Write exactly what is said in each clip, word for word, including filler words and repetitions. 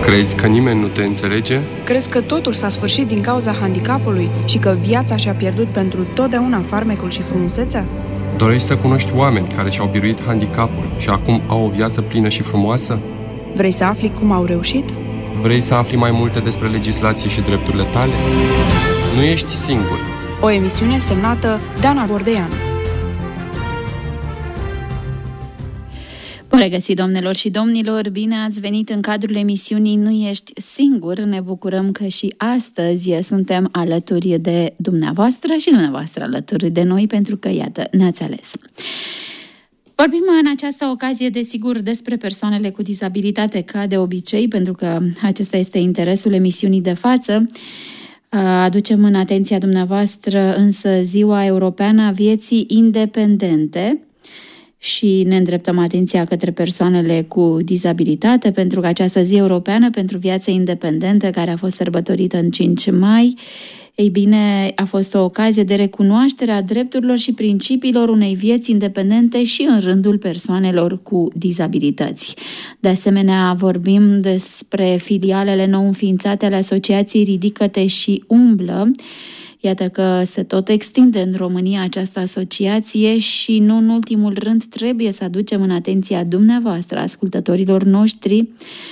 Crezi că nimeni nu te înțelege? Crezi că totul s-a sfârșit din cauza handicapului și că viața și-a pierdut pentru totdeauna farmecul și frumusețea? Dorești să cunoști oameni care și-au biruit handicapul și acum au o viață plină și frumoasă? Vrei să afli cum au reușit? Vrei să afli mai multe despre legislație și drepturile tale? Nu ești singur. O emisiune semnată Dana Bordeanu. Bun regăsit, domnilor și domnilor! Bine ați venit în cadrul emisiunii Nu ești singur. Ne bucurăm că și astăzi suntem alături de dumneavoastră și dumneavoastră alături de noi, pentru că, iată, ne-ați ales. Vorbim în această ocazie, desigur, despre persoanele cu dizabilitate, ca de obicei, pentru că acesta este interesul emisiunii de față. Aducem în atenția dumneavoastră însă Ziua Europeană a Vieții Independente și ne îndreptăm atenția către persoanele cu dizabilitate, pentru că această zi europeană pentru viața independentă, care a fost sărbătorită în cinci mai, ei bine, a fost o ocazie de recunoaștere a drepturilor și principiilor unei vieți independente și în rândul persoanelor cu dizabilități. De asemenea, vorbim despre filialele nou înființate ale Asociației Ridică-te și Umblă. Iată că se tot extinde în România această asociație și, nu în ultimul rând, trebuie să aducem în atenția dumneavoastră, ascultătorilor noștri,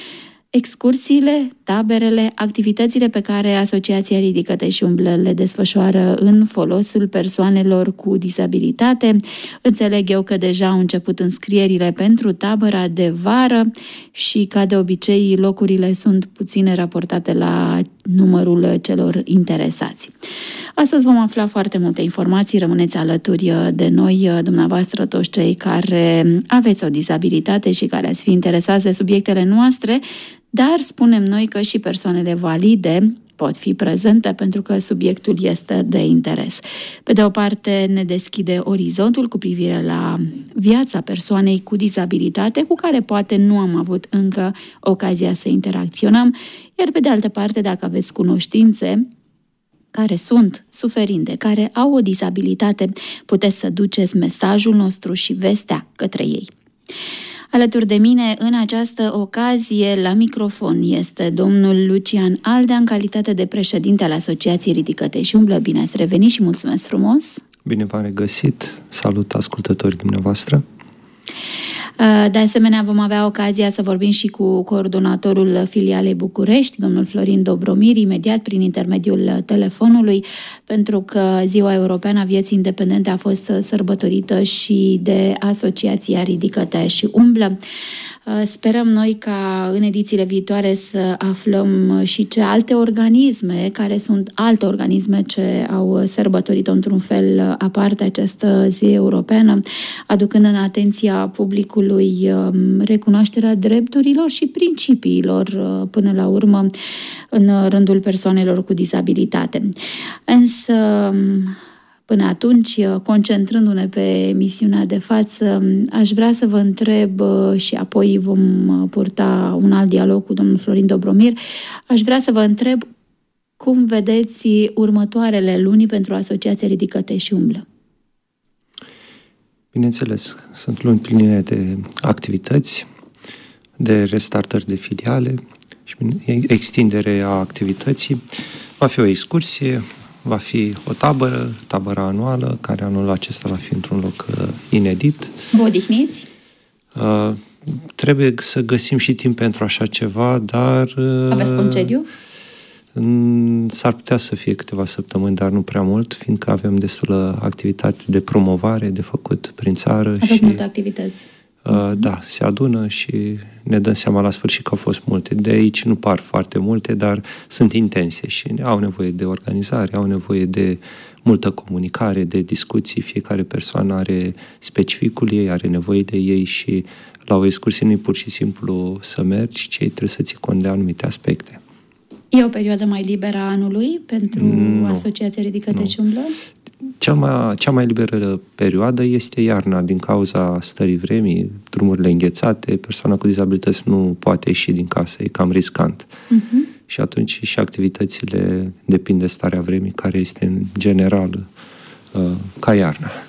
excursiile, taberele, activitățile pe care Asociația Ridică-te și Umblă le desfășoară în folosul persoanelor cu dizabilitate. Înțeleg eu că deja au început înscrierile pentru tabăra de vară și, ca de obicei, locurile sunt puține raportate la numărul celor interesați. Astăzi vom afla foarte multe informații. Rămâneți alături de noi, dumneavoastră, toți cei care aveți o dizabilitate și care ați fi interesați de subiectele noastre, dar spunem noi că și persoanele valide pot fi prezente, pentru că subiectul este de interes. Pe de o parte, ne deschide orizontul cu privire la viața persoanei cu dizabilitate, cu care poate nu am avut încă ocazia să interacționăm, iar pe de altă parte, dacă aveți cunoștințe care sunt suferinde, care au o dizabilitate, puteți să duceți mesajul nostru și vestea către ei. Alături de mine, în această ocazie, la microfon, este domnul Lucian Aldea, în calitate de președinte al Asociației Ridică-te și Umblă. Bine ați revenit și mulțumesc frumos! Bine v-am regăsit! Salut ascultătorii dumneavoastră! De asemenea, vom avea ocazia să vorbim și cu coordonatorul filialei București, domnul Florin Dobromir, imediat prin intermediul telefonului, pentru că Ziua Europeană a Vieții Independente a fost sărbătorită și de Asociația Ridică-te și Umblă. Sperăm noi ca în edițiile viitoare să aflăm și ce alte organisme, care sunt alte organisme ce au sărbătorit într-un fel aparte această zi europeană, aducând în atenția publicului recunoașterea drepturilor și principiilor, până la urmă, în rândul persoanelor cu dizabilitate. Însă, până atunci, concentrându-ne pe emisiunea de față, aș vrea să vă întreb, și apoi vom purta un alt dialog cu domnul Florin Dobromir, aș vrea să vă întreb cum vedeți următoarele luni pentru Asociația Ridică-te și Umblă. Bineînțeles, sunt luni pline de activități, de restartări de filiale și extindere a activității. Va fi o excursie, va fi o tabără, tabăra anuală, care anul acesta va fi într-un loc uh, inedit. Vă odihniți? Uh, trebuie să găsim și timp pentru așa ceva, dar... Uh, Aveți concediu? S-ar putea să fie câteva săptămâni, dar nu prea mult, fiindcă avem destulă activitate de promovare de făcut prin țară. Aveți și, multe activități? Uh, da, se adună și ne dăm seama la sfârșit că au fost multe. De aici nu par foarte multe, dar sunt intense și au nevoie de organizare, au nevoie de multă comunicare, de discuții. Fiecare persoană are specificul ei, are nevoie de ei și la o excursie nu e pur și simplu să mergi, ci trebuie să ții cont de anumite aspecte. E o perioadă mai liberă a anului pentru nu, Asociația Ridică-te și Umblă? Cea mai, cea mai liberă perioadă este iarna, din cauza stării vremii, drumurile înghețate, persoana cu dizabilități nu poate ieși din casă, e cam riscant. Uh-huh. Și atunci și activitățile depind de starea vremii, care este în general uh, ca iarna.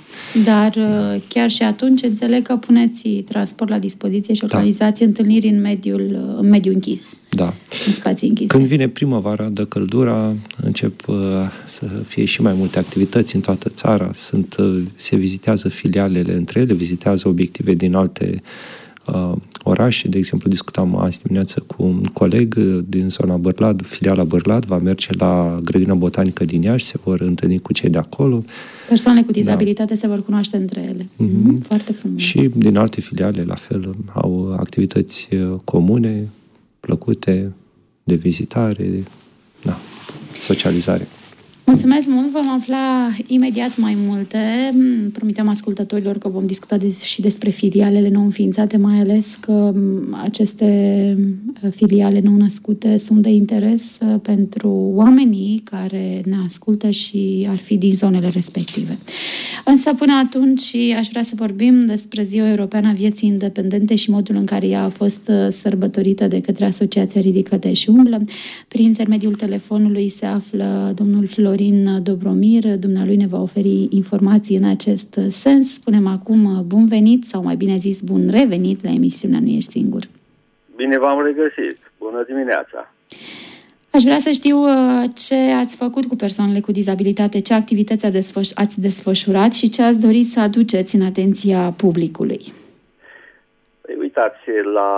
Dar chiar și atunci înțeleg că puneți transport la dispoziție și organizați da. întâlniri în mediul, în mediul închis. Da. În spații închise. Când vine primăvara, dă căldura, încep uh, să fie și mai multe activități în toată țara. Sunt, uh, se vizitează filialele între ele, vizitează obiective din alte uh, orașe. De exemplu, discutam azi dimineață cu un coleg din zona Bârlad, filiala Bârlad, va merge la Grădina Botanică din Iași, se vor întâlni cu cei de acolo. Persoanele cu dizabilitate da. se vor cunoaște între ele. Mm-hmm. Mm, foarte frumos. Și din alte filiale, la fel, au activități comune, plăcute, de vizitare, da, socializare. Mulțumesc mult, vom afla imediat mai multe. Promitem ascultătorilor că vom discuta des- și despre filialele nou înființate, mai ales că aceste filiale nou născute sunt de interes pentru oamenii care ne ascultă și ar fi din zonele respective. Însă până atunci aș vrea să vorbim despre Ziua Europeană a Vieții Independente și modul în care ea a fost sărbătorită de către Asociația Ridică-te și Umblă. Prin intermediul telefonului se află domnul Florin Dobromir, dumnealui ne va oferi informații în acest sens. Spunem acum bun venit, sau mai bine zis bun revenit la emisiunea Nu Ești Singur. Bine v-am regăsit! Bună dimineața! Aș vrea să știu ce ați făcut cu persoanele cu dizabilitate, ce activități ați desfășurat și ce ați dorit să aduceți în atenția publicului. Păi, uitați, la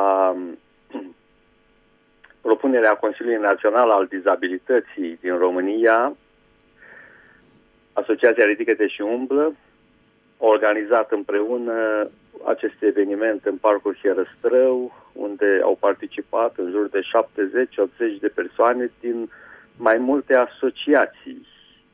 propunerea Consiliului Național al Dizabilității din România, Asociația Ridică-te și Umblă a organizat împreună acest eveniment în Parcul Hierăstrău, unde au participat în jur de șaptezeci optzeci de persoane din mai multe asociații.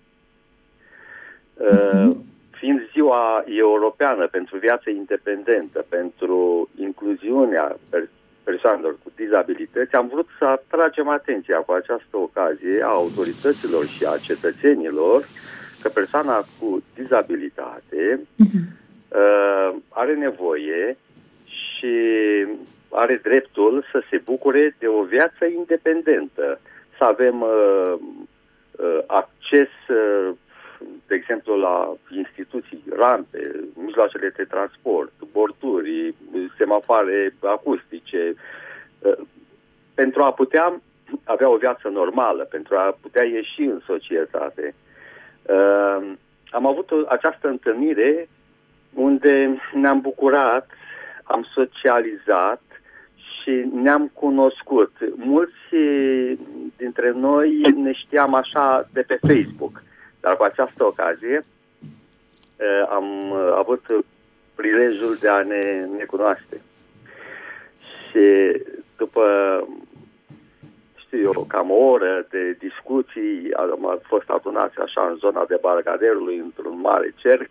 Uh, fiind Ziua Europeană pentru Viață Independentă, pentru incluziunea per- persoanelor cu dizabilități, am vrut să atragem atenția cu această ocazie a autorităților și a cetățenilor că persoana cu dizabilitate uh, are nevoie și are dreptul să se bucure de o viață independentă, să avem uh, uh, acces, uh, de exemplu, la instituții, rampe, mijloacele de transport, borduri, semafoare acustice, uh, pentru a putea avea o viață normală, pentru a putea ieși în societate. Uh, am avut o, această întâlnire unde ne-am bucurat, am socializat și ne-am cunoscut. Mulți dintre noi ne știam așa de pe Facebook, dar cu această ocazie uh, am avut prilejul de a ne, ne cunoaște. Și după știu eu, cam o oră de discuții, am fost adunați așa în zona de Barcaderului, într-un mare cerc,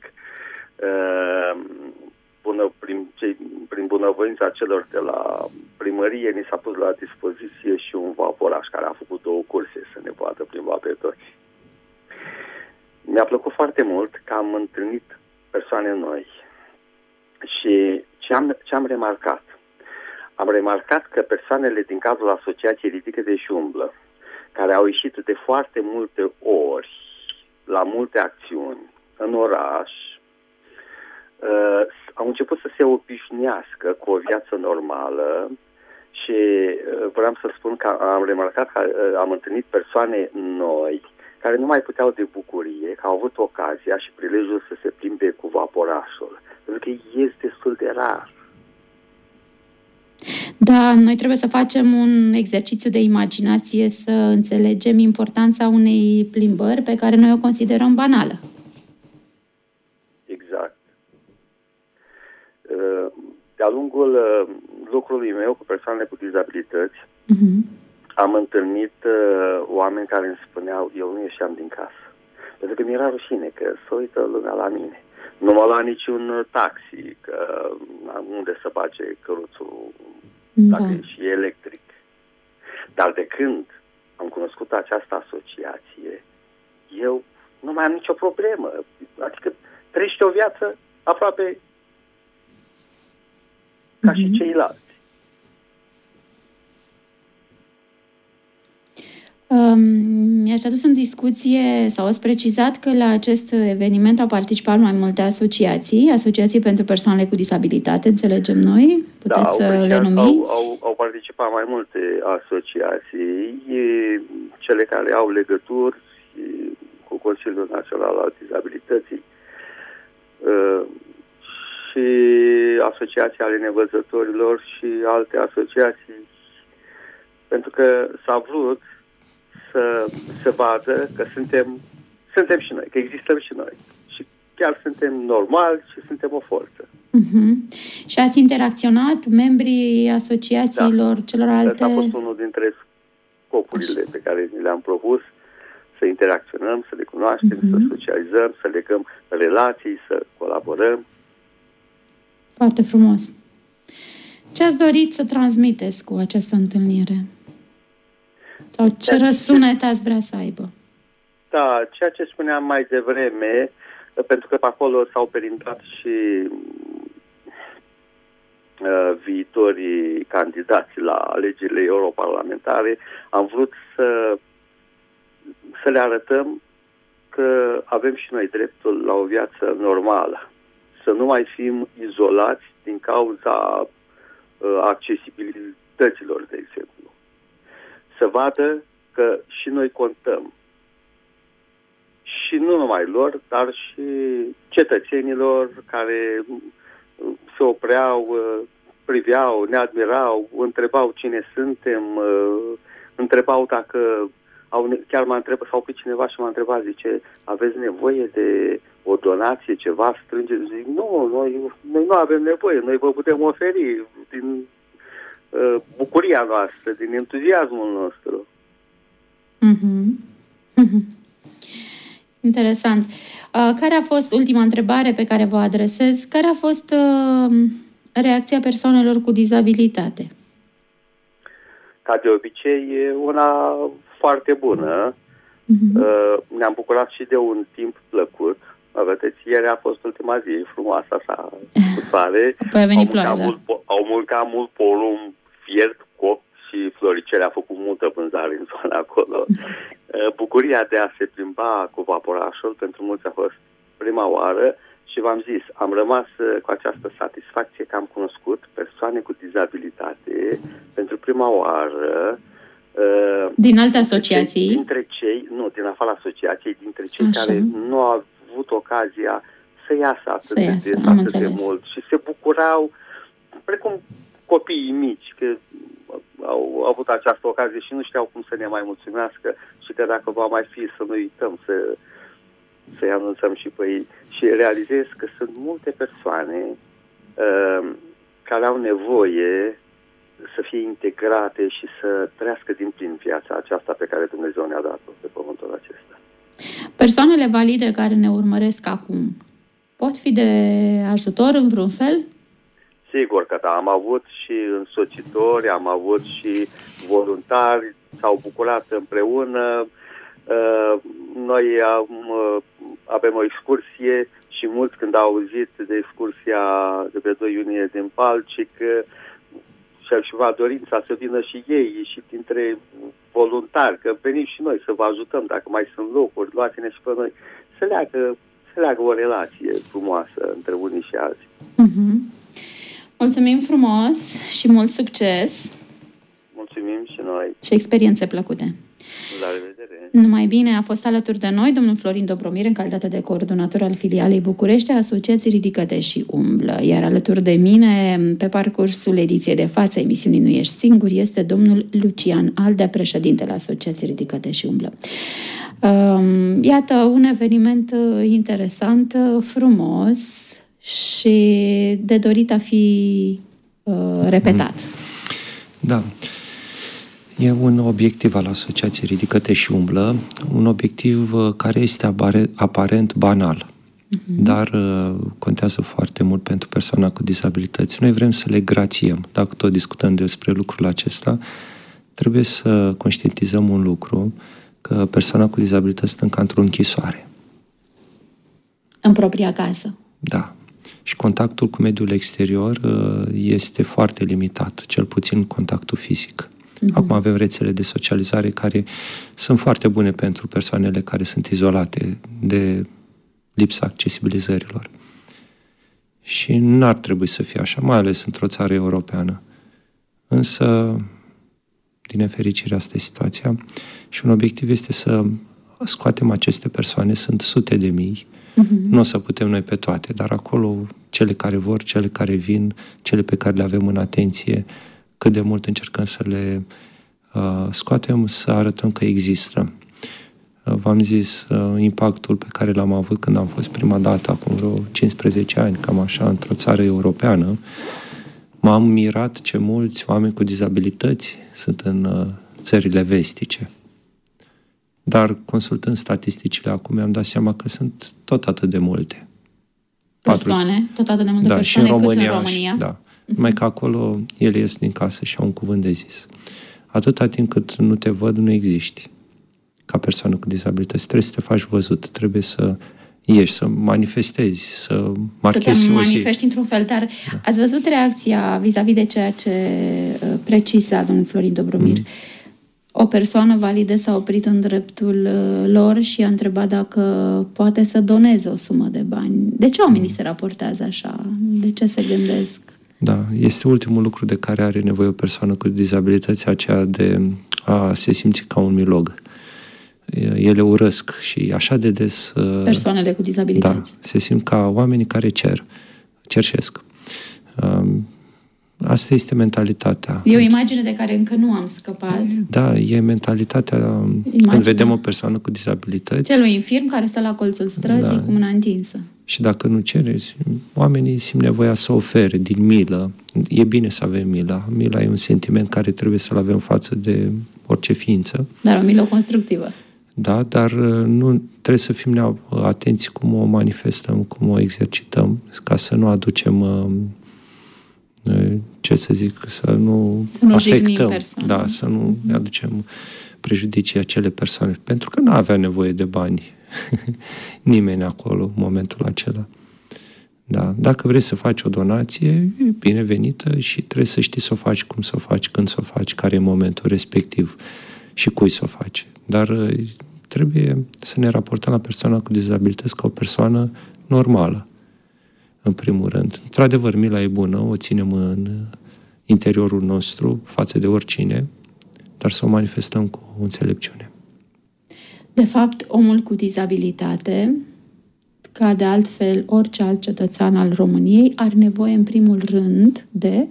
bună, prin, cei, prin bunăvoința celor de la primărie, ni s-a pus la dispoziție și un vaporaș care a făcut două curse să ne poată plimba pe toți. Mi-a plăcut foarte mult că am întâlnit persoane noi și ce am, ce am remarcat? Am remarcat că persoanele din cadrul Asociației Ridică-te și Umblă, care au ieșit de foarte multe ori la multe acțiuni în oraș, uh, au început să se obișnuiască cu o viață normală și uh, vreau să spun că am remarcat că uh, am întâlnit persoane noi care nu mai puteau de bucurie, că au avut ocazia și prilejul să se plimbe cu vaporașul, pentru că este destul de rar. Da, noi trebuie să facem un exercițiu de imaginație, să înțelegem importanța unei plimbări pe care noi o considerăm banală. Exact. De-a lungul lucrului meu cu persoanele cu dizabilități, uh-huh. am întâlnit oameni care îmi spuneau, eu nu ieșeam din casă. Pentru că mi-era rușine că se uită lumea la mine. Nu mă lua niciun taxi, că unde să bage căruțul, dacă da. e și electric. Dar de când am cunoscut această asociație, eu nu mai am nicio problemă. Adică trăiește o viață aproape ca mm-hmm. și ceilalți. Um, ne-ați adus în discuție sau ați precizat că la acest eveniment au participat mai multe asociații, asociații pentru persoanele cu disabilitate, înțelegem noi? Puteți da, să au, le numiți? Au, au, au participat mai multe asociații, cele care au legături cu Consiliul Național al Dizabilității și asociații ale nevăzătorilor și alte asociații, pentru că s-a vrut să se vadă că suntem, suntem și noi, că existăm și noi. Și chiar suntem normali și suntem o forță. Uh-huh. Și ați interacționat, membrii asociațiilor da. celorlalte? Asta a fost unul dintre scopurile Așa. pe care ni le-am propus, să interacționăm, să le cunoaștem, uh-huh. să socializăm, să legăm relații, să colaborăm. Foarte frumos. Ce ați dorit să transmiteți cu această întâlnire? Sau ce răsunet ați vrea să aibă? Da, ceea ce spuneam mai devreme, pentru că pe acolo s-au perindat și uh, viitorii candidați la alegerile europarlamentare, am vrut să, să le arătăm că avem și noi dreptul la o viață normală. Să nu mai fim izolați din cauza uh, accesibilităților, de exemplu. Să vadă că și noi contăm. Și nu numai lor, dar și cetățenilor care se opreau, priveau, ne admirau, întrebau cine suntem, întrebau dacă au, chiar m-a întrebat, sau pe cineva și m-a întrebat, zice, aveți nevoie de o donație, ceva, strângeți? Zic, nu, noi, noi nu avem nevoie, noi vă putem oferi din uh, bucuria noastră, din entuziasmul nostru. Mm-hmm. Mm-hmm. Interesant. Uh, care a fost, ultima întrebare pe care vă adresez, care a fost uh, reacția persoanelor cu dizabilitate? Ca de obicei, e una foarte bună. Mm-hmm. Uh, ne-am bucurat și de un timp plăcut. Vedeți, ieri a fost ultima zi frumoasă, așa, cu soare. Păi a venit ploaia, da. mult, au mâncat mult porum fiert, copt și floricele. A făcut multă vânzare în zona acolo. Uh, bucuria de a se plimba cu vaporașul pentru mulți a fost prima oară și v-am zis, am rămas uh, cu această satisfacție că am cunoscut persoane cu dizabilitate pentru prima oară. Uh, din alte asociații? Dintre cei, nu, din afara asociației, dintre cei Așa. care nu au avut ocazia să iasă atât, să iasă, de, atât de mult și se bucurau, precum copiii mici, că au avut această ocazie și nu știau cum să ne mai mulțumească și că dacă va mai fi să nu uităm să, să-i anunțăm și pe ei. Și realizez că sunt multe persoane uh, care au nevoie să fie integrate și să trăiască din plin viața aceasta pe care Dumnezeu ne-a dat-o pe pământul acesta. Persoanele valide care ne urmăresc acum pot fi de ajutor în vreun fel? Sigur că da, am avut și însocitori, am avut și voluntari, s-au bucurat împreună. Noi am, avem o excursie și mulți când au auzit de excursia de pe doi iunie din Palcic și va dorința să vină și ei și dintre voluntari, că venim și noi să vă ajutăm dacă mai sunt locuri, luați-ne și pe noi, să leagă, să leagă o relație frumoasă între unii și alții. Mm-hmm. Mulțumim frumos și mult succes! Mulțumim și noi! Și experiențe plăcute! La revedere! Numai bine, a fost alături de noi domnul Florin Dobromir în calitate de coordonator al filialei București a Asociației Ridică-te și Umblă. Iar alături de mine, pe parcursul ediției de față emisiunii Nu Ești Singur, este domnul Lucian Aldea, președintele Asociației Ridică-te și Umblă. Iată, un eveniment interesant, frumos și de dorit a fi repetat. Da. E un obiectiv al Asociației Ridică-te și Umblă, un obiectiv care este aparent banal, uh-huh. dar contează foarte mult pentru persoana cu dizabilități. Noi vrem să le grațiem. Dacă tot discutăm despre lucrul acesta, trebuie să conștientizăm un lucru, că persoana cu dizabilități stă încă într-o închisoare. În propria casă. Da. Și contactul cu mediul exterior este foarte limitat, cel puțin contactul fizic. Uh-huh. Acum avem rețele de socializare care sunt foarte bune pentru persoanele care sunt izolate de lipsa accesibilizărilor. Și n-ar trebui să fie așa, mai ales într-o țară europeană. Însă, din nefericire, asta e situația. Și un obiectiv este să scoatem aceste persoane, sunt sute de mii, uh-huh. Nu o să putem noi pe toate, dar acolo cele care vor, cele care vin, cele pe care le avem în atenție, cât de mult încercăm să le uh, scoatem, să arătăm că există. Uh, v-am zis uh, impactul pe care l-am avut când am fost prima dată, acum vreo cincisprezece ani, cam așa, într-o țară europeană. M-am mirat ce mulți oameni cu dizabilități sunt în uh, țările vestice. Dar, consultând statisticile acum, mi-am dat seama că sunt tot atât de multe. Persoane? Patru... Tot atât de multe da, persoane și în România, cât în România? Și, da. Uh-huh. Numai că acolo ele ies din casă și au un cuvânt de zis. Atâta timp cât nu te văd, nu existi. Ca persoană cu dizabilități. Trebuie să te faci văzut. Trebuie să ieși, să manifestezi, să marchezi să te o zi. manifesti într-un fel. Dar da. Ați văzut reacția vis-a-vis de ceea ce precisa domnul Florin Dobromir? Mm. O persoană validă s-a oprit în dreptul lor și a întrebat dacă poate să doneze o sumă de bani. De ce oamenii mm. se raportează așa? De ce se gândesc? Da, este ultimul lucru de care are nevoie o persoană cu dizabilități, aceea de a se simți ca un milog. Ele urăsc și așa de des... Persoanele cu dizabilități. Da, se simt ca oamenii care cer, cerșesc. Asta este mentalitatea. E o imagine de care încă nu am scăpat. Da, e mentalitatea Imagine. Când vedem o persoană cu dizabilități. Celui infirm care stă la colțul străzii da. Cu mâna întinsă. Și dacă nu cere, oamenii simt nevoia să ofere din milă. E bine să avem milă. Mila e un sentiment care trebuie să-l avem față de orice ființă. Dar o milă constructivă. Da, dar nu trebuie să fim atenți cum o manifestăm, cum o exercităm, ca să nu aducem... ce să zic, să nu, să nu afectăm, persoane. Da, să nu mm-hmm. aducem prejudicii acele persoane, pentru că nu avea nevoie de bani nimeni acolo în momentul acela. Da, dacă vrei să faci o donație, e binevenită și trebuie să știi să o faci, cum să o faci, când să o faci, care e momentul respectiv și cui să o faci. Dar trebuie să ne raportăm la persoana cu dizabilități ca o persoană normală. În primul rând. Într-adevăr, mila e bună, o ținem în interiorul nostru, față de oricine, dar să o manifestăm cu înțelepciune. De fapt, omul cu dizabilitate, ca de altfel orice alt cetățean al României, are nevoie în primul rând de...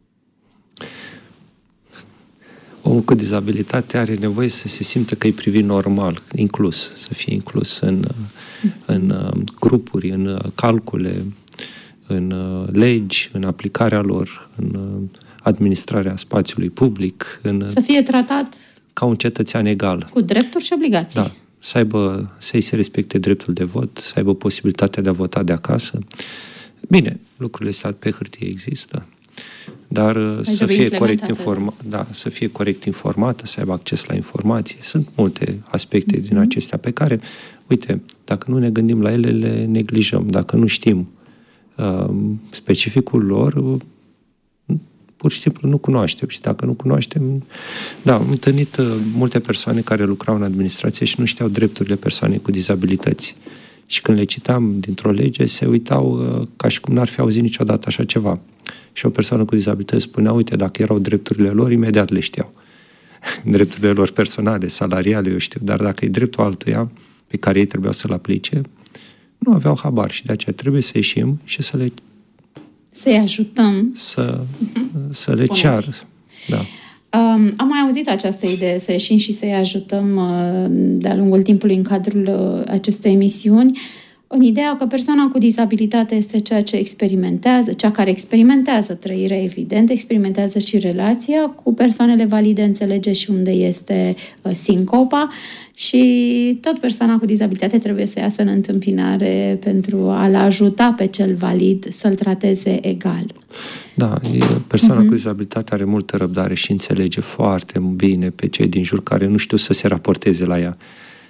Omul cu dizabilitate are nevoie să se simtă că e privit normal, inclus, să fie inclus în, în grupuri, în calcule, în legi, în aplicarea lor, în administrarea spațiului public. În, să fie tratat ca un cetățean egal. Cu drepturi și obligații. Da. Să aibă, să-i se respecte dreptul de vot, să aibă posibilitatea de a vota de acasă. Bine, lucrurile astea pe hârtie există, dar Hai să fie corect informa- da, să fie corect informată, să aibă acces la informație. Sunt multe aspecte mm-hmm. din acestea pe care, uite, dacă nu ne gândim la ele, le neglijăm. Dacă nu știm uh, specificul lor, pur și simplu nu cunoaștem. Și dacă nu cunoaștem... Da, am întâlnit uh, multe persoane care lucrau în administrație și nu știau drepturile persoanei cu dizabilități. Și când le citam dintr-o lege, se uitau uh, ca și cum n-ar fi auzit niciodată așa ceva. Și o persoană cu dizabilități spunea, uite, dacă erau drepturile lor, imediat le știau. Drepturile lor personale, salariale, eu știu, dar dacă e dreptul altuia pe care ei trebuiau să-l aplice, nu aveau habar și de aceea trebuie să ieșim și să le... Să-i ajutăm. Să, uh-huh. să le ceară. Da. Um, am mai auzit această idee, să ieșim și să-i ajutăm uh, de-a lungul timpului în cadrul uh, acestei emisiuni, în ideea că persoana cu dizabilitate este ceea ce experimentează, cea care experimentează trăirea, evident, experimentează și relația cu persoanele valide, înțelege și unde este uh, sincopa și tot persoana cu dizabilitate trebuie să iasă în întâmpinare pentru a-l ajuta pe cel valid să-l trateze egal. Da, persoana uh-huh. cu dizabilitate are multă răbdare și înțelege foarte bine pe cei din jur care nu știu să se raporteze la ea.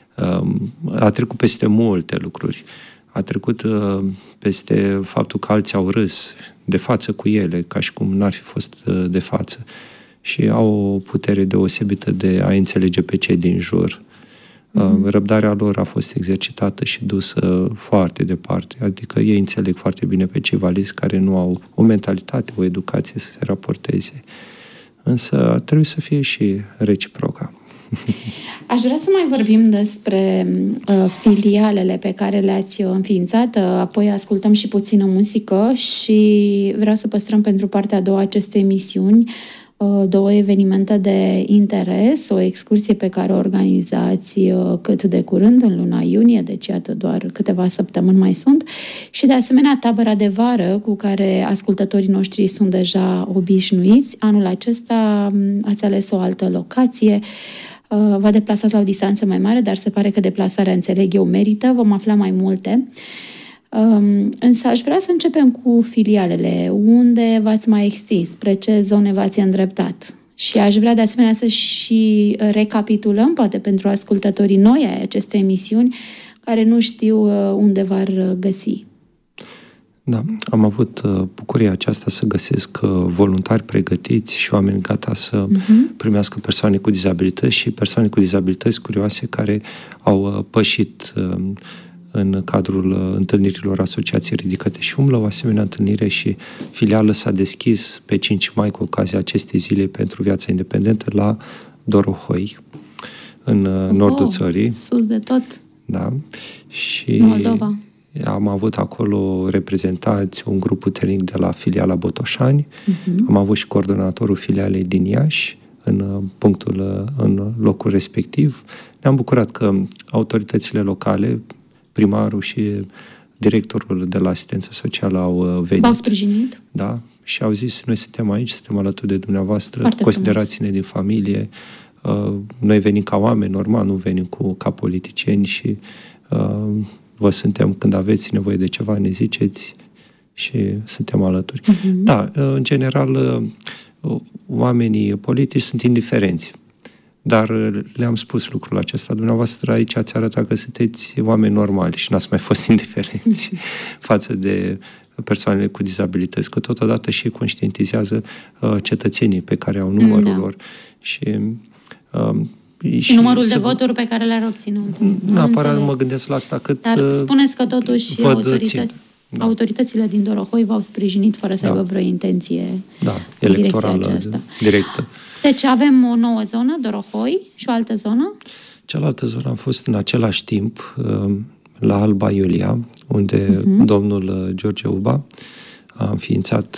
A trecut peste multe lucruri. A trecut peste faptul că alții au râs de față cu ele, ca și cum n-ar fi fost de față. și au o putere deosebită de a înțelege pe cei din jur. Mm-hmm. Răbdarea lor a fost exercitată și dusă foarte departe, adică ei înțeleg foarte bine pe cei valizi care nu au o mentalitate, o educație să se raporteze. Însă trebuie să fie și reciproca. Aș vrea să mai vorbim despre uh, filialele pe care le-ați înființat, uh, apoi ascultăm și puțină muzică și vreau să păstrăm pentru partea a doua aceste emisiuni uh, două evenimente de interes, o excursie pe care o organizați uh, cât de curând, în luna iunie, deci iată doar câteva săptămâni mai sunt, și de asemenea tabăra de vară cu care ascultătorii noștri sunt deja obișnuiți. Anul acesta um, ați ales o altă locație. Vă deplasați la o distanță mai mare, dar se pare că deplasarea, înțeleg eu, merită. Vom afla mai multe. Însă aș vrea să începem cu filialele. Unde v-ați mai extins? Spre ce zone v-ați îndreptat? Și aș vrea de asemenea să și recapitulăm, poate pentru ascultătorii noi ai acestei emisiuni, care nu știu unde v-ar găsi. Da, am avut uh, bucuria aceasta să găsesc uh, voluntari pregătiți și oameni gata să uh-huh. primească persoane cu dizabilități și persoane cu dizabilități curioase care au uh, pășit uh, în cadrul uh, întâlnirilor Asociației Ridicate și Umblă. O asemenea întâlnire și filială s-a deschis pe cinci mai cu ocazia acestei zile pentru viața independentă la Dorohoi, în uh, nordul oh, țării. Sus de tot. Da. Și Moldova. Am avut acolo reprezentați un grup puternic de la filiala Botoșani, uh-huh. am avut și coordonatorul filialei din Iași în punctul, în locul respectiv. Ne-am bucurat că autoritățile locale, primarul și directorul de la asistență socială au venit. V-au sprijinit? Da, și au zis, noi suntem aici, suntem alături de dumneavoastră, foarte considerați-ne frumos din familie. Noi venim ca oameni, normal, nu venim cu ca politicieni și vă suntem, când aveți nevoie de ceva, ne ziceți și suntem alături. Uh-huh. Da, în general, oamenii politici sunt indiferenți, dar le-am spus lucrul acesta. Dumneavoastră aici ați arătat că sunteți oameni normali și n-ați mai fost indiferenți față de persoanele cu dizabilități, că totodată și conștientizează uh, cetățenii pe care au numărul da. lor și... Uh, Și numărul de voturi pe care le-ar obținut. Neapărat mă gândesc la asta cât... Dar spuneți că totuși autorități, da. autoritățile din Dorohoi v-au sprijinit fără să da. aibă vreo intenție da, electorală directă. Deci avem o nouă zonă, Dorohoi, și o altă zonă? Cealaltă zonă a fost în același timp la Alba Iulia, unde uh-huh. domnul George Uba a înființat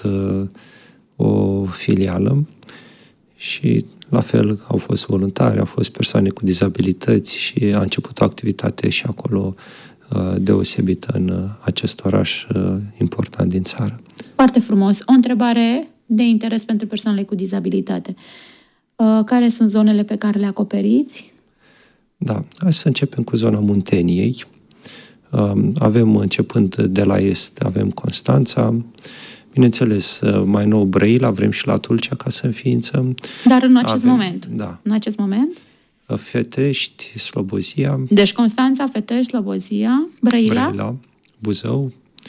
o filială și la fel au fost voluntari, au fost persoane cu dizabilități și a început o activitate și acolo uh, deosebită în uh, acest oraș uh, important din țară. Foarte frumos. O întrebare de interes pentru persoanele cu dizabilitate. Uh, care sunt zonele pe care le acoperiți? Da, hai să începem cu zona Munteniei. Uh, avem, începând de la est, avem Constanța, bineînțeles, mai nou Brăila, vrem și la Tulcea ca să înființăm. Dar în acest Avem, moment? Da. În acest moment? Fetești, Slobozia. Deci Constanța, Fetești, Slobozia, Brăila. Brăila, Buzău,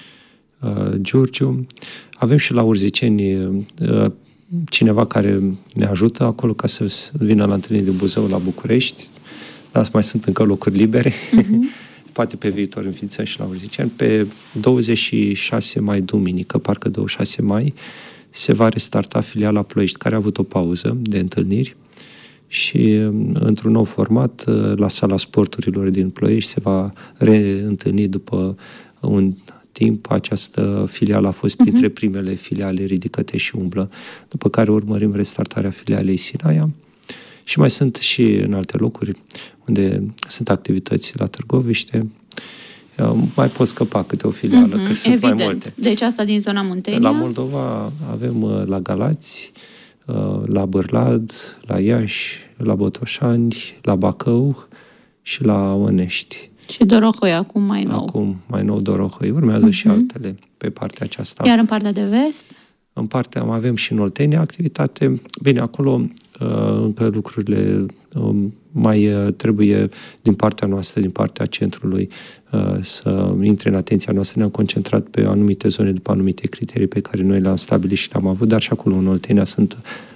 Giurgiu. Avem și la Urziceni cineva care ne ajută acolo ca să vină la întâlnire de Buzău la București. Dar mai sunt încă locuri libere. Uh-huh. Poate pe viitor înființăm și la Urziceni. Pe douăzeci și șase mai, duminică, parcă douăzeci și șase mai, se va restarta filiala Ploiești, care a avut o pauză de întâlniri și într-un nou format, la sala sporturilor din Ploiești, se va reîntâlni după un timp. Această filială a fost printre uh-huh. primele filiale Ridicate și Umblă, după care urmărim restartarea filialei Sinaia. Și mai sunt și în alte locuri unde sunt activități la Târgoviște. Mai pot scăpa câte o filială, mm-hmm, că sunt evident. mai multe. Deci asta din zona Muntenia? La Moldova avem la Galați, la Bârlad, la Iași, la Botoșani, la Bacău și la Onești. Și Dorohoi acum mai nou. Acum mai nou Dorohoi. Urmează mm-hmm. și altele pe partea aceasta. Iar în partea de vest? În partea avem și în Oltenia activitate. Bine, acolo încă lucrurile mai trebuie din partea noastră, din partea centrului, să intre în atenția noastră. Ne-am concentrat pe anumite zone după anumite criterii pe care noi le-am stabilit și le-am avut, dar și acolo în Oltenia sunt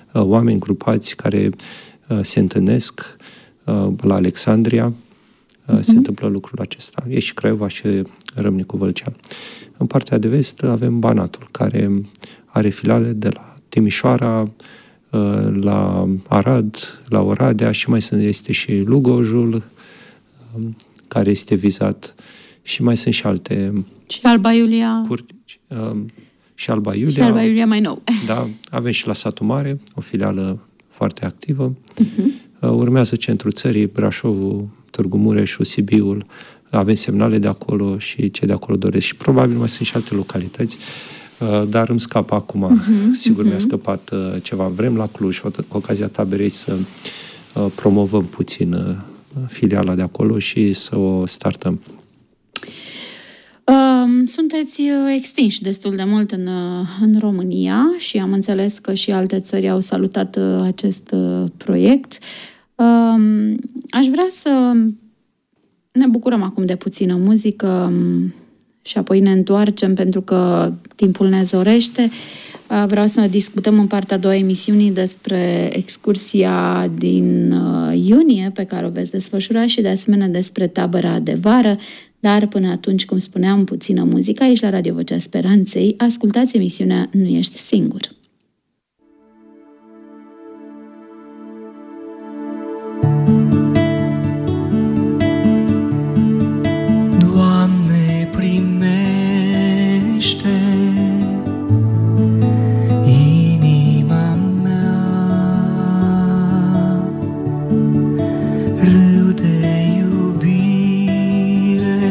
oameni grupați care se întâlnesc la Alexandria. Uh-huh. Se întâmplă lucrul acesta. E și Craiova și Râmnicu Vâlcea. În partea de vest avem Banatul, care are filiale de la Timișoara, la Arad, la Oradea și mai este și Lugojul, care este vizat, și mai sunt și alte... Și Alba Iulia. Purtici, și Alba Iulia. Și Alba Iulia mai nou. Da, avem și la Satul Mare, o filială foarte activă. Uh-huh. Urmează centrul țării, Brașovul, Târgu Mureșul, Sibiul. Avem semnale de acolo și cei de acolo doresc. Și probabil mai sunt și alte localități, dar îmi scapă acum. Uh-huh, Sigur uh-huh. mi-a scăpat ceva. Vrem la Cluj, cu ocazia taberei, să promovăm puțin filiala de acolo și să o startăm. Sunteți extinși destul de mult în, în România și am înțeles că și alte țări au salutat acest proiect. Aș vrea să ne bucurăm acum de puțină muzică și apoi ne întoarcem, pentru că timpul ne zorește. Vreau să discutăm în partea a doua emisiunii despre excursia din iunie pe care o veți desfășura și de asemenea despre tabăra de vară. Dar până atunci, cum spuneam, puțină muzică aici la Radio Vocea Speranței. Ascultați emisiunea Nu ești singur. Doamne, primește inima mea, râu de iubire,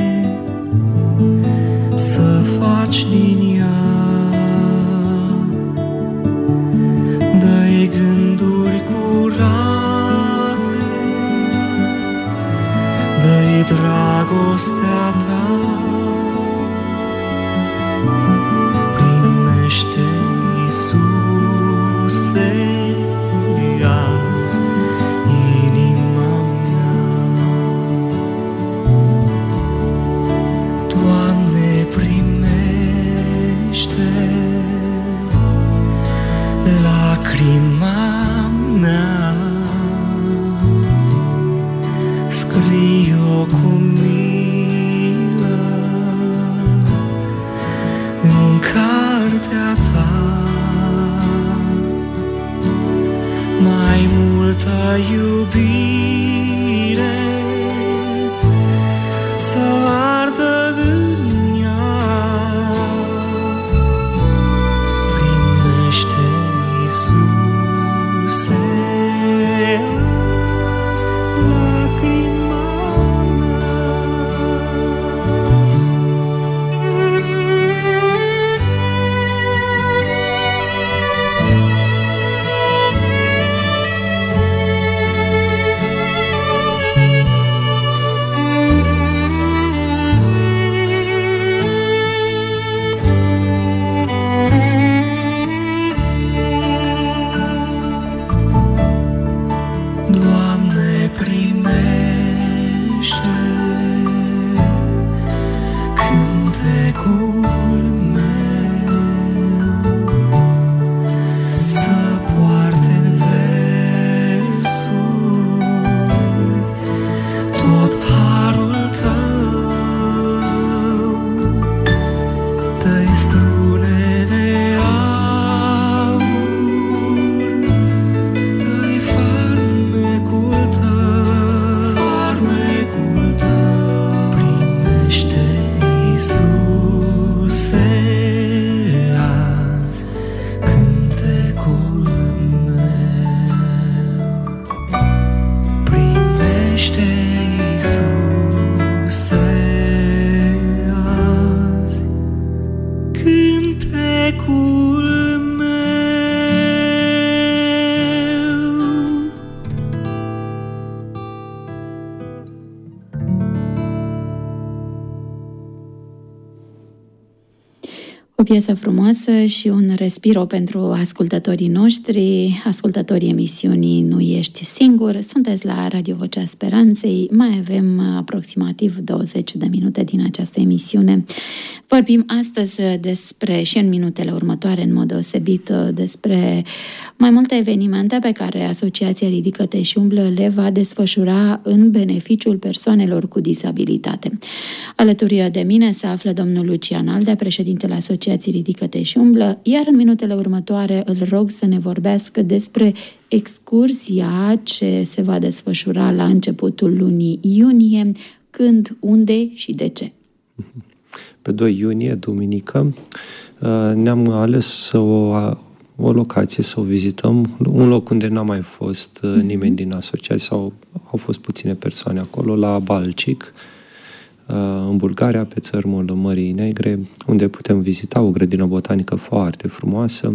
să faci din ea, dă-i gânduri curate, dă-i dragostea ta, primește, Iisuse, azi inima mea. Doamne, primește lacrima mea, scrie-o cu milă în cartea ta. Mai multă iubire să ardă în ea, primește, Iisuse, azi lacrima mea. Doamne, primește cântecul meu, să poarte-n versul tot harul tău, dă-i strune de aur, dă-i farmecul tău, farmecul tău, primește, Iisuse, azi cântecul meu, primește, Iisuse, azi cântecul meu. O piesă frumoasă și un respiro pentru ascultătorii noștri, ascultătorii emisiunii Nu ești singur. Sunteți la Radio Vocea Speranței. Mai avem aproximativ douăzeci de minute din această emisiune. Vorbim astăzi despre, și în minutele următoare, în mod deosebit, despre mai multe evenimente pe care Asociația Ridică-te și Umblă le va desfășura în beneficiul persoanelor cu dizabilitate. Alături de mine se află domnul Lucian Aldea, președintele Asociației Ridică-te și Umblă, iar în minutele următoare îl rog să ne vorbească despre excursia ce se va desfășura la începutul lunii iunie, când, unde și de ce. Pe doi iunie, duminică, ne-am ales o, o locație să o vizităm, un loc unde n-a mai fost nimeni din asociație sau au fost puține persoane acolo, la Balcic, în Bulgaria, pe țărmul Mării Negre, unde putem vizita o grădină botanică foarte frumoasă,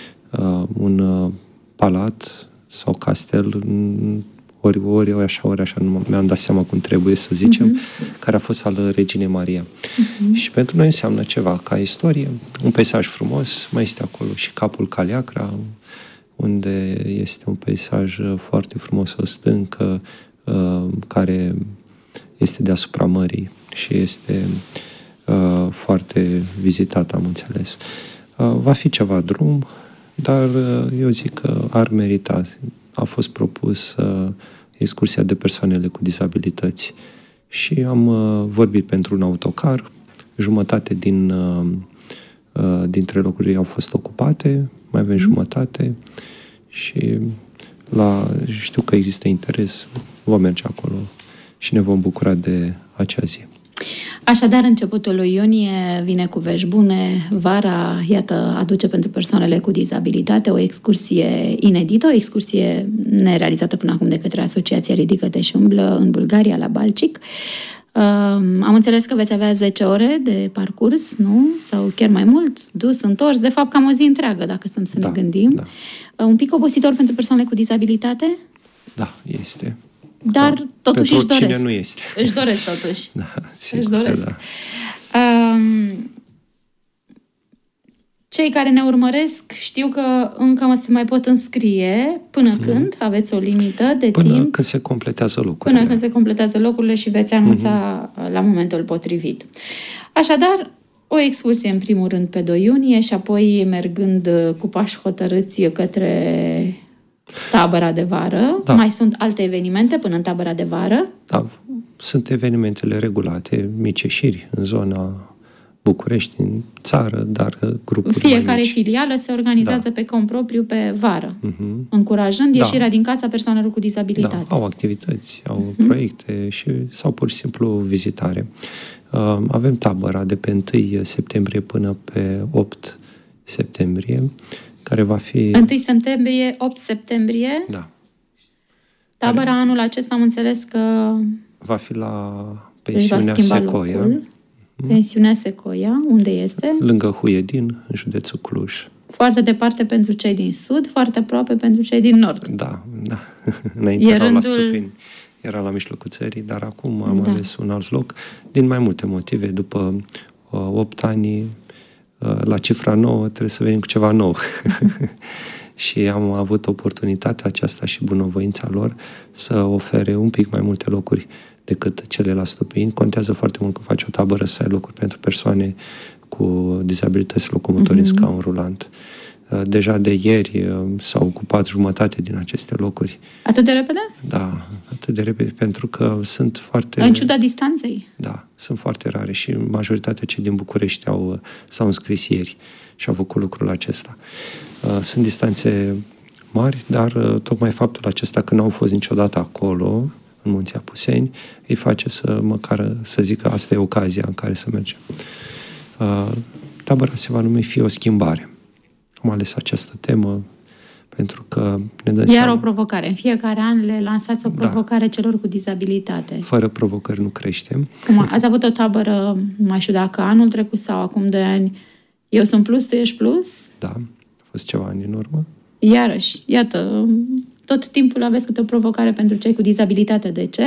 un palat sau castel, ori, ori, ori așa, ori așa, nu mi-am dat seama cum trebuie să zicem, uh-huh. care a fost al Reginei Maria. Uh-huh. Și pentru noi înseamnă ceva ca istorie, un peisaj frumos, mai este acolo și capul Caliacra, unde este un peisaj foarte frumos, o stâncă uh, care este deasupra mării și este uh, foarte vizitat, am înțeles. Uh, va fi ceva drum, dar uh, eu zic că ar merita. A fost propus uh, excursia de persoanele cu dizabilități și am uh, vorbit pentru un autocar, jumătate din, uh, uh, dintre locurile au fost ocupate, mai avem mm. jumătate și la, știu că există interes, vom merge acolo și ne vom bucura de acea zi. Așadar, începutul lui iunie vine cu vești bune. Vara, iată, aduce pentru persoanele cu dizabilitate o excursie inedită, o excursie nerealizată până acum de către Asociația Ridică-te și Umblă în Bulgaria, la Balcic. Uh, am înțeles că veți avea zece ore de parcurs, nu? Sau chiar mai mult, dus, întors, de fapt cam o zi întreagă, dacă stăm să da, ne gândim. Da. Uh, un pic obositor pentru persoanele cu dizabilitate? Da, este. Dar da, totuși își doresc. Nu este. Își doresc totuși. Da, sigur, își doresc. Da. Um, cei care ne urmăresc știu că încă se mai pot înscrie. Până mm. când? Aveți o limită de până timp? Până când se completează locurile. Până când se completează locurile și veți anunța mm-hmm. la momentul potrivit. Așadar, o excursie în primul rând pe doi iunie și apoi mergând cu pași hotărâți către tabăra de vară. Da. Mai sunt alte evenimente până în tabăra de vară? Da, sunt evenimentele regulate, mici ieșiri în zona București, în țară, dar grupuri Fiecare mai mici. Filială se organizează da. pe cont propriu pe vară, uh-huh. încurajând da. ieșirea din casa persoanelor cu dizabilitate. Da, au activități, au uh-huh. proiecte și sau pur și simplu vizitare. Uh, avem tabăra de pe întâi septembrie până pe opt septembrie, care va fi... întâi septembrie, opt septembrie. Da. Tabăra care... anul acesta am înțeles că... va fi la pensiunea Secoia. Locul. Pensiunea Secoia, unde este? Lângă Huiedin, în județul Cluj. Foarte departe pentru cei din sud, foarte aproape pentru cei din nord. Da, da. Înainte erau rândul... la Stupini, era la mijlocul țării, dar acum am da. ales un alt loc, din mai multe motive. După uh, opt ani, la cifra nouă, trebuie să venim cu ceva nou. Și am avut oportunitatea aceasta și bunăvoința lor să ofere un pic mai multe locuri decât cele la Stupini. Contează foarte mult că faci o tabără să ai locuri pentru persoane cu dizabilități locomotorii în mm-hmm. scaun rulant. Deja de ieri s-au ocupat jumătate din aceste locuri. Atât de repede? Da, atât de repede, pentru că sunt foarte... În ciuda distanței? Da, sunt foarte rare și majoritatea cei din București au, s-au înscris ieri și au făcut lucrul acesta. Sunt distanțe mari, dar tocmai faptul acesta că n-au fost niciodată acolo, în Munții Apuseni, îi face să măcar să zică asta e ocazia în care să mergem. Tabăra se va numi Fie o schimbare. Am ales această temă pentru că ne dăm Iar seama... o provocare. În fiecare an le lansați o provocare da. celor cu dizabilitate. Fără provocări nu creștem. Cum, ați avut o tabără, nu mai știu dacă anul trecut sau acum doi ani, eu sunt plus, tu ești plus? Da, a fost ceva ani în urmă. Iarăși, iată, tot timpul aveți câte o provocare pentru cei cu dizabilitate. De ce?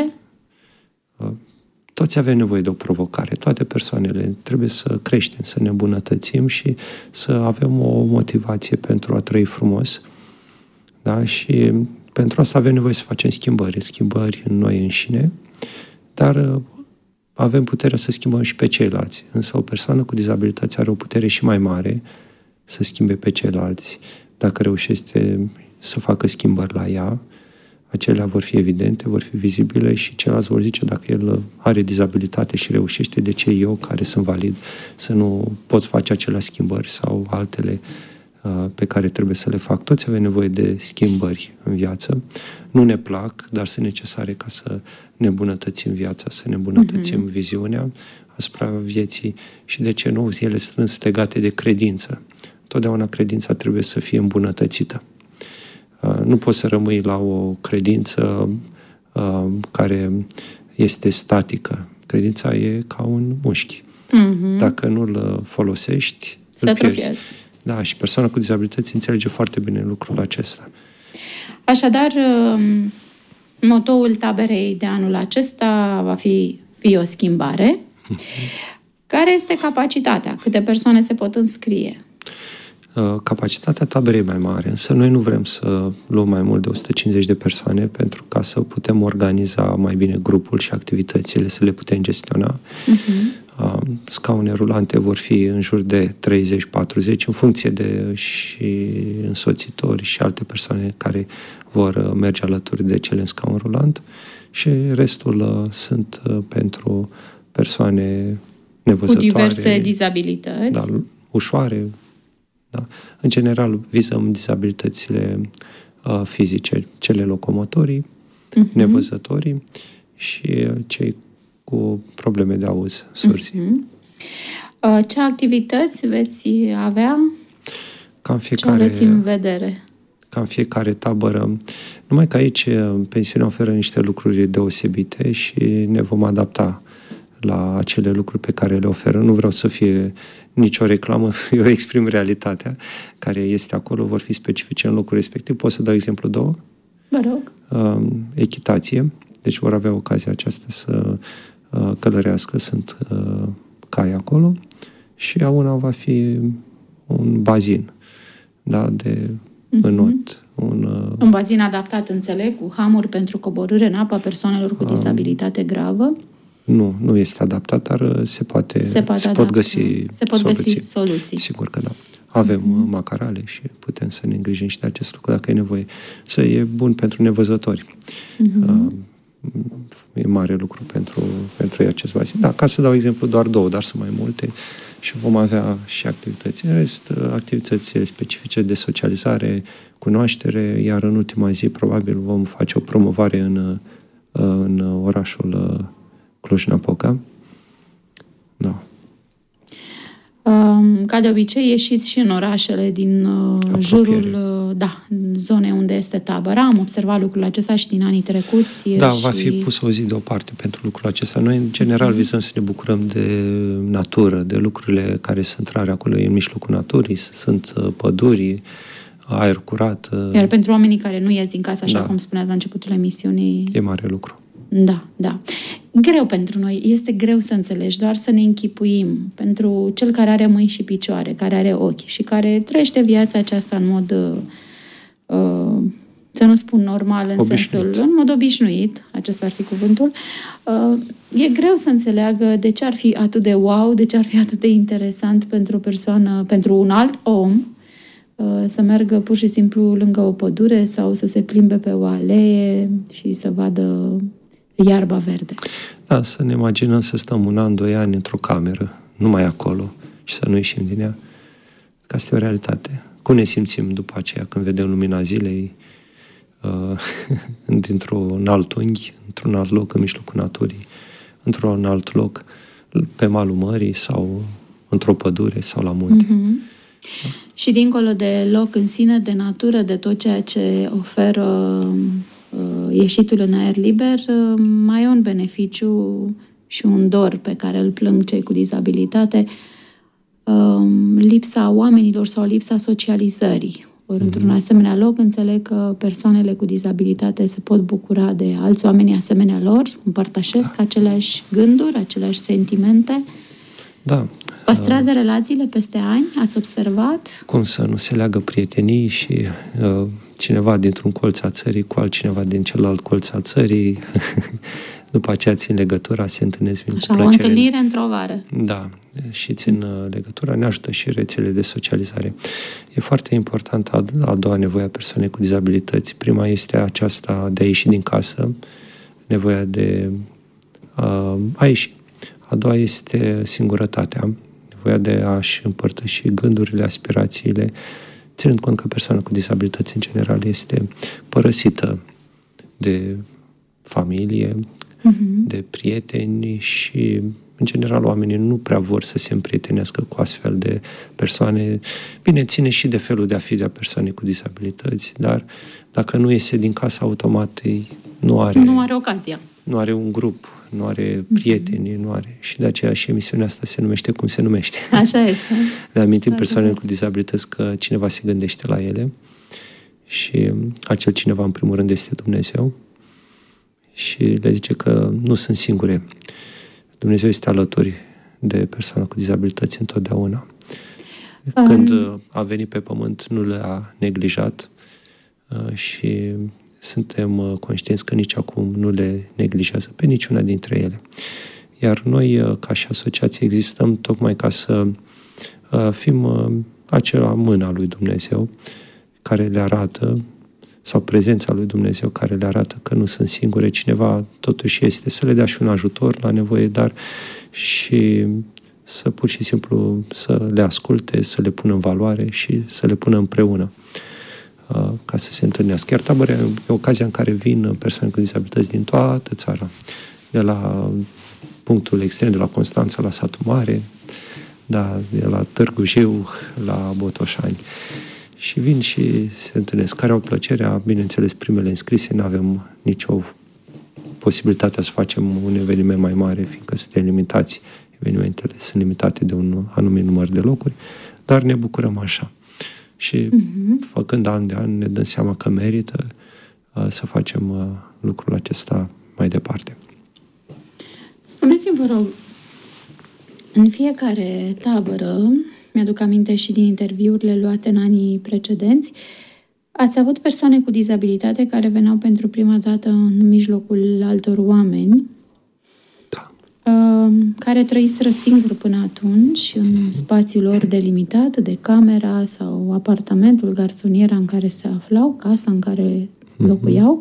Toți avem nevoie de o provocare, toate persoanele. Trebuie să creștem, să ne îmbunătățim și să avem o motivație pentru a trăi frumos. Da? Și pentru asta avem nevoie să facem schimbări, schimbări în noi înșine, dar avem puterea să schimbăm și pe ceilalți. Însă o persoană cu dizabilități are o putere și mai mare să schimbe pe ceilalți. Dacă reușește să facă schimbări la ea, acelea vor fi evidente, vor fi vizibile și ceilalți vor zice dacă el are dizabilitate și reușește, de ce eu, care sunt valid, să nu pot face acelea schimbări sau altele uh, pe care trebuie să le fac. Toți avem nevoie de schimbări în viață. Nu ne plac, dar sunt necesare ca să ne îmbunătățim viața, să ne îmbunătățim uh-huh. viziunea asupra vieții și, de ce nu, ele strâns legate de credință. Totdeauna credința trebuie să fie îmbunătățită. Nu poți să rămâi la o credință uh, care este statică. Credința e ca un mușchi. Mm-hmm. Dacă nu-l folosești, se îl pierzi. atrofiezi. Da, și persoana cu dizabilități înțelege foarte bine lucrul acesta. Așadar, motoul taberei de anul acesta va fi, fi o schimbare. Mm-hmm. Care este capacitatea? Câte persoane se pot înscrie? Capacitatea taberei e mai mare, însă noi nu vrem să luăm mai mult de o sută cincizeci de persoane pentru ca să putem organiza mai bine grupul și activitățile, să le putem gestiona. Uh-huh. Scaune rulante vor fi în jur de treizeci patruzeci, în funcție de și însoțitori și alte persoane care vor merge alături de cele în scaun rulant, și restul sunt pentru persoane nevăzătoare. Cu diverse dizabilități. Da, ușoare. Da. În general, vizăm dizabilitățile uh, fizice, cele locomotorii, uh-huh. nevăzătorii și cei cu probleme de auz, surzi. Uh-huh. Ce activități veți avea? Cam fiecare, ce aveți în vedere? Ca în fiecare tabără. Numai că aici pensiunea oferă niște lucruri deosebite și ne vom adapta la acele lucruri pe care le oferă. Nu vreau să fie nicio reclamă, eu exprim realitatea care este acolo, vor fi specifice în locul respectiv. Pot să dau exemplu două? Vă rog. Uh, echitație, deci vor avea ocazia aceasta să uh, călărească, sunt uh, cai acolo, și a una va fi un bazin, da, de uh-huh. înot. Un, uh, un bazin adaptat, înțeleg, cu hamuri pentru coborâre în apă a persoanelor cu disabilitate gravă. Nu, nu este adaptat, dar se poate, se, poate se pot găsi se pot soluții. găsi soluții. Sigur că da. Avem uh-huh. macarale și putem să ne îngrijim și de acest lucru dacă e nevoie. Să e bun pentru nevăzători. Uh-huh. Uh, e mare lucru pentru, pentru ei acest bazin. Da, ca să dau exemplu doar două, dar sunt mai multe și vom avea și activități. În rest, activitățile specifice de socializare, cunoaștere, iar în ultima zi probabil vom face o promovare în, în orașul Cluj-Napoca. Da. Ca de obicei, ieșiți și în orașele din Apropiere. jurul, da, zone unde este tabăra. Am observat lucrul acesta și din anii trecuți. Da, și... va fi pus o zi deoparte pentru lucrul acesta. Noi, în general, vizăm să ne bucurăm de natură, de lucrurile care sunt rare acolo în mijlocul naturii. Sunt păduri, aer curat. Iar pentru oamenii care nu ies din casă, așa da. cum spuneați la începutul emisiunii... E mare lucru. Da, da. Greu pentru noi. Este greu să înțelegi, doar să ne închipuim. Pentru cel care are mâini și picioare, care are ochi și care trăiește viața aceasta în mod, uh, să nu spun normal, în obișnuit. sensul, în mod obișnuit, acesta ar fi cuvântul, uh, e greu să înțeleagă de ce ar fi atât de wow, de ce ar fi atât de interesant pentru o persoană, pentru un alt om, uh, să meargă pur și simplu lângă o pădure sau să se plimbe pe o alee și să vadă iarba verde. Da, să ne imaginăm să stăm un an, doi ani într-o cameră, numai acolo, și să nu ieșim din ea. Că asta e o realitate. Cum ne simțim după aceea când vedem lumina zilei uh, dintr-un alt unghi, într-un alt loc, în mijlocul naturii, într-un alt loc, pe malul mării sau într-o pădure sau la munte. Mm-hmm. Da. Și dincolo de loc în sine, de natură, de tot ceea ce oferă ieșitul în aer liber, mai e un beneficiu și un dor pe care îl plâng cei cu dizabilitate, lipsa oamenilor sau lipsa socializării. Ori, mm-hmm. într-un asemenea loc, înțeleg că persoanele cu dizabilitate se pot bucura de alți oameni asemenea lor, împărtășesc da. aceleași gânduri, aceleași sentimente. Da. Păstrează relațiile peste ani? Ați observat? Cum să nu se leagă prietenii și uh, cineva dintr-un colț al țării cu altcineva din celălalt colț al țării. După aceea țin legătura, se întâlnesc cu Așa, plăcere. o întâlnire într-o vară. Da, și țin legătura, ne ajută și rețele de socializare. E foarte important a, a doua nevoie a persoanei cu dizabilități. Prima este aceasta de a ieși din casă, nevoia de a, a ieși. A doua este singurătatea, nevoia de a-și împărtăși gândurile, aspirațiile, ținând cont că persoana cu dizabilități în general este părăsită de familie, uh-huh. de prieteni și, în general, oamenii nu prea vor să se împrietenească cu astfel de persoane. Bine, ține și de felul de a fi de a persoane cu dizabilități, dar dacă nu iese din casă, automat nu are... Nu are ocazia. Nu are un grup, nu are prieteni, uh-huh. nu are... Și de aceea și emisiunea asta se numește cum se numește. Așa este. Le amintim persoanele cu dizabilități că cineva se gândește la ele și acel cineva, în primul rând, este Dumnezeu. Și le zice că nu sunt singure. Dumnezeu este alături de persoana cu dizabilități întotdeauna. Când a venit pe pământ, nu le-a neglijat și suntem conștienți că nici acum nu le neglijează pe niciuna dintre ele. Iar noi, ca și asociație, existăm tocmai ca să fim acela mâna lui Dumnezeu care le arată, sau prezența lui Dumnezeu care le arată că nu sunt singure, cineva totuși este, să le dea și un ajutor la nevoie, dar și să pur și simplu să le asculte, să le pună în valoare și să le pună împreună ca să se întâlnească. Chiar tabăra e ocazia în care vin persoane cu dizabilități din toată țara, de la punctul extrem, de la Constanța la Satul Mare, da, de la Târgu Jiu la Botoșani. Și vin și se întâlnesc, care au plăcerea, bineînțeles, primele înscrise, nu avem nicio posibilitate să facem un eveniment mai mare, fiindcă suntem limitați, evenimentele sunt limitate de un anumit număr de locuri, dar ne bucurăm așa. Și uh-huh. făcând an de an, ne dăm seama că merită uh, să facem uh, lucrul acesta mai departe. Spuneți-mi, vă rog, în fiecare tabără, mi-aduc aminte și din interviurile luate în anii precedenți, ați avut persoane cu dizabilitate care veneau pentru prima dată în mijlocul altor oameni, da. care trăiseră singuri până atunci, în spațiul lor delimitat de camera sau apartamentul, garsoniera în care se aflau, casa în care locuiau.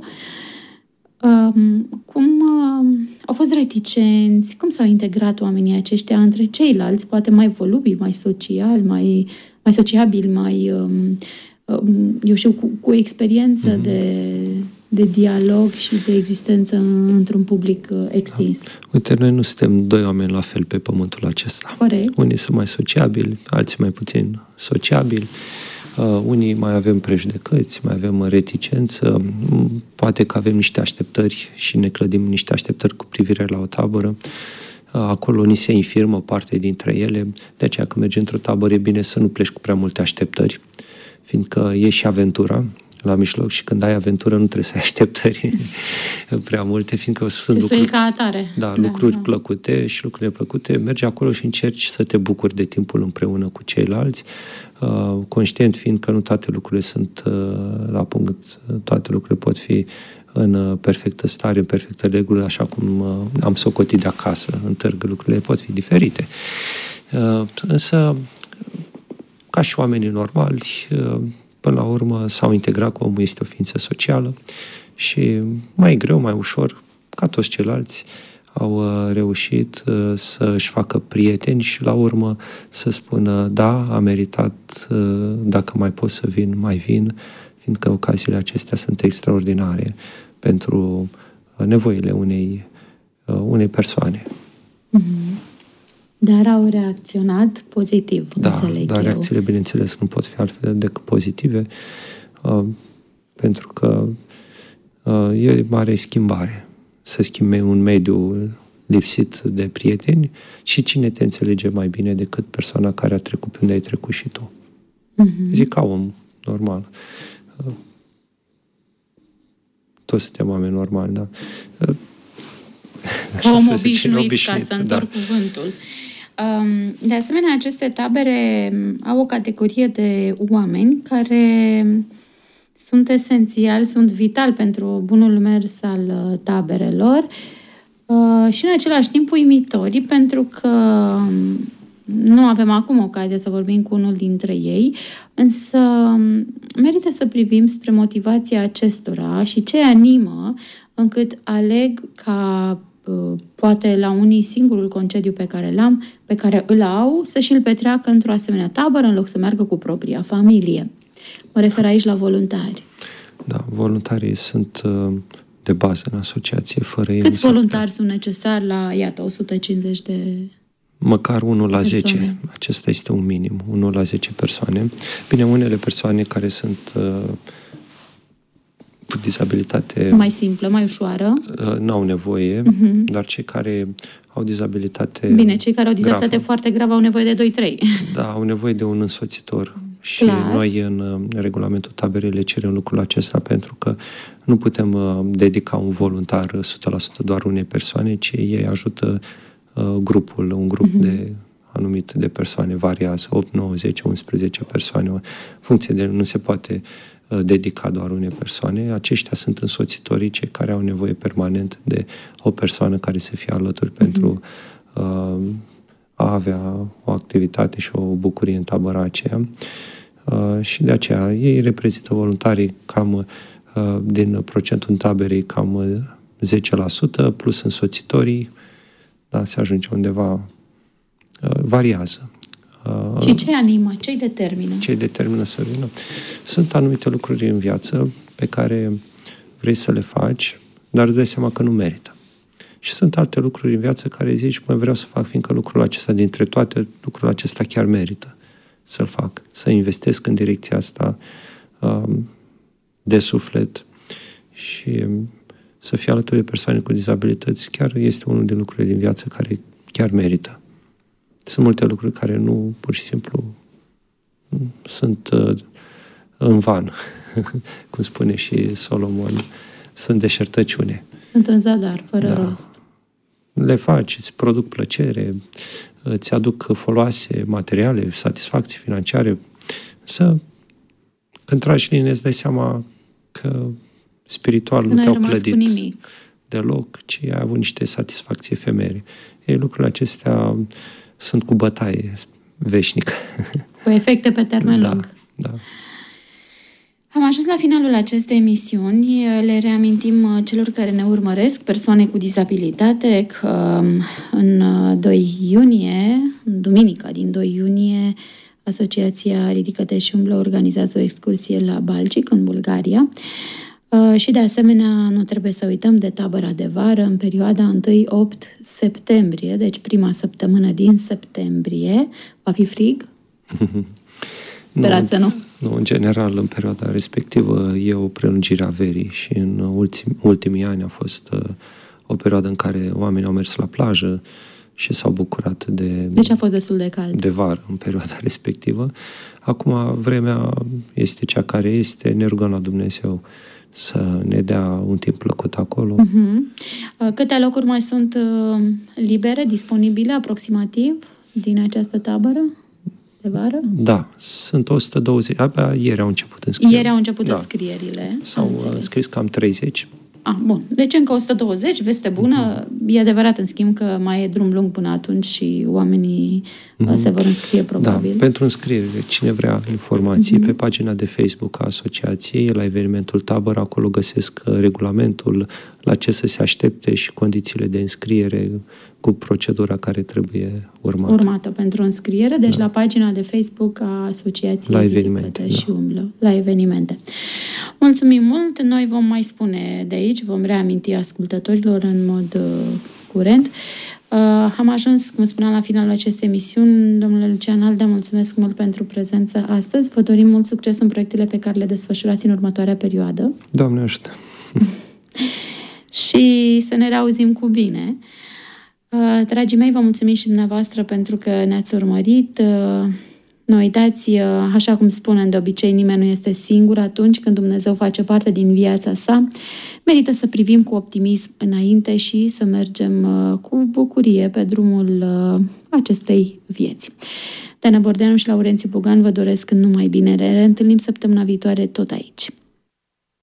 Cum au fost reticenți, cum s-au integrat oamenii aceștia între ceilalți, poate mai volubili, mai social, mai, mai sociabili, mai, eu știu, cu, cu experiență mm-hmm. de, de dialog și de existență într-un public extins. Da. Uite, noi nu suntem doi oameni la fel pe pământul acesta. Corect. Unii sunt mai sociabili, alții mai puțin sociabili. Uh, unii mai avem prejudecăți, mai avem reticență, poate că avem niște așteptări și ne clădim niște așteptări cu privire la o tabără. Uh, acolo ni se infirmă parte dintre ele, de aceea când mergi într-o tabără e bine să nu pleci cu prea multe așteptări, fiindcă e și aventura la mijloc și când ai aventură nu trebuie să ai așteptări prea multe, fiindcă sunt lucruri, ca atare. Da, da, lucruri da. plăcute și lucruri neplăcute. Mergi acolo și încerci să te bucuri de timpul împreună cu ceilalți, uh, conștient fiind că nu toate lucrurile sunt uh, la punct, toate lucrurile pot fi în uh, perfectă stare, în perfectă regulă, așa cum uh, am socotit de acasă. În târg lucrurile pot fi diferite. Uh, însă, ca și oamenii normali, uh, până la urmă s-au integrat cu omul, este o ființă socială și mai greu, mai ușor, ca toți ceilalți, au reușit să își facă prieteni și la urmă să spună da, a meritat, dacă mai pot să vin, mai vin, fiindcă ocaziile acestea sunt extraordinare pentru nevoile unei, unei persoane. Mm-hmm. Dar au reacționat pozitiv, da, înțeleg dar eu. reacțiile, bineînțeles, nu pot fi altfel decât pozitive, uh, pentru că uh, e mare schimbare. Să schimbe un mediu lipsit de prieteni și cine te înțelege mai bine decât persoana care a trecut pe unde ai trecut și tu. Uh-huh. Zic ca om normal. Uh, toți suntem oameni normali, da? Uh, Ca om obișnuit, obișnuit, ca să întorc da. cuvântul. De asemenea, aceste tabere au o categorie de oameni care sunt esențiali, sunt vitali pentru bunul mers al taberelor și în același timp uimitori, pentru că nu avem acum ocazia să vorbim cu unul dintre ei, însă merită să privim spre motivația acestora și ce animă încât aleg ca poate la unii singurul concediu pe care l-am, pe care îl au, să și-l petreacă într-o asemenea tabără în loc să meargă cu propria familie. Mă refer aici la voluntari. Da, voluntarii sunt de bază în asociație. Fără ei Câți voluntari sunt necesari la, iată, o sută cincizeci de Măcar unu la persoane. zece. Acesta este un minim. unu la zece persoane. Bine, unele persoane care sunt uh, cu dizabilitate mai simplă, mai ușoară, uh, n-au nevoie, uh-huh. dar cei care au dizabilitate Bine, cei care au dizabilitate gravă, foarte gravă au nevoie de doi trei. Da, au nevoie de un însoțitor. Și Clar. Noi în regulamentul taberei le cerem lucrul acesta pentru că nu putem uh, dedica un voluntar o sută la sută doar unei persoane, ci ei ajută uh, grupul, un grup uh-huh. de anumit de persoane, variază, opt, nouă, zece, unsprezece persoane, în funcție de, nu se poate uh, dedica doar unei persoane. Aceștia sunt însoțitorii, cei care au nevoie permanent de o persoană care să fie alături uh-huh. pentru uh, a avea o activitate și o bucurie în tabăra aceea. Uh, și de aceea ei reprezintă voluntarii cam uh, din procentul taberei cam uh, zece la sută plus însoțitorii, da, se ajunge undeva, uh, variază. Uh, și ce animă? Ce-i determină? Ce-i determină să vină? Sunt anumite lucruri în viață pe care vrei să le faci, dar îți dai seama că nu merită. Și sunt alte lucruri în viață care zici, mă, vreau să fac, fiindcă lucrul acesta, dintre toate, lucrul acesta chiar merită să-l fac, să investesc în direcția asta um, de suflet și um, să fie alături de persoane cu dizabilități, chiar este unul din lucrurile din viață care chiar merită. Sunt multe lucruri care nu, pur și simplu, sunt uh, în van, cum spune și Solomon, sunt deșertăciune. Sunt în zadar, fără da. rost. Le faci, îți produc plăcere, îți aduc foloase materiale, satisfacții financiare, însă când tragi linie îți dai seama că spiritual că nu te-au rămas clădit cu nimic deloc, ci ai avut niște satisfacții efemere. Ei, lucrurile acestea sunt cu bătaie veșnică. Cu efecte pe termen da, lung. Da. Am ajuns la finalul acestei emisiuni. Le reamintim celor care ne urmăresc, persoane cu dizabilitate, că în doi iunie, duminica din doi iunie, Asociația Ridică-te și Umblă organizează o excursie la Balcic, în Bulgaria. Și de asemenea, nu trebuie să uităm de tabăra de vară în perioada unu opt septembrie, deci prima săptămână din septembrie. Va fi frig? Sperați să nu. Nu, în general, în perioada respectivă e o prelungire a verii și în ultim, ultimii ani a fost uh, o perioadă în care oamenii au mers la plajă și s-au bucurat de, deci a fost destul de cald. De vară în perioada respectivă. Acum vremea este cea care este, ne rugăm la Dumnezeu să ne dea un timp plăcut acolo. Uh-huh. Câte locuri mai sunt uh, libere, disponibile aproximativ din această tabără de vară? Da, sunt o sută douăzeci. Abia ieri au început înscrierile. Ieri au început da. înscrierile. S-au înscris cam treizeci. Ah, bun. Deci încă o sută douăzeci, veste bună. Uh-huh. E adevărat, în schimb, că mai e drum lung până atunci și oamenii uh-huh. se vor înscrie probabil. Da, pentru înscriere, cine vrea informații, uh-huh. pe pagina de Facebook a asociației, la evenimentul tabără, acolo găsesc regulamentul, la ce să se aștepte și condițiile de înscriere cu procedura care trebuie urmată. Urmată pentru înscriere, deci da. la pagina de Facebook a Asociației la evenimente, Ridică-te și da. Umblă, la evenimente. Mulțumim mult, noi vom mai spune de aici, vom reaminti ascultătorilor în mod uh, curent. Uh, am ajuns, cum spuneam, la finalul acestei emisiuni. Domnule Lucian Aldea, mulțumesc mult pentru prezența astăzi. Vă dorim mult succes în proiectele pe care le desfășurați în următoarea perioadă. Doamne ajută! Și să ne reauzim cu bine. Uh, dragii mei, vă mulțumim și dumneavoastră pentru că ne-ați urmărit. Uh, nu uitați, uh, așa cum spunem de obicei, nimeni nu este singur atunci când Dumnezeu face parte din viața sa. Merită să privim cu optimism înainte și să mergem uh, cu bucurie pe drumul uh, acestei vieți. Dana Bordeanu și Laurențiu Bugan vă doresc numai bine. Ne reîntâlnim săptămâna viitoare tot aici.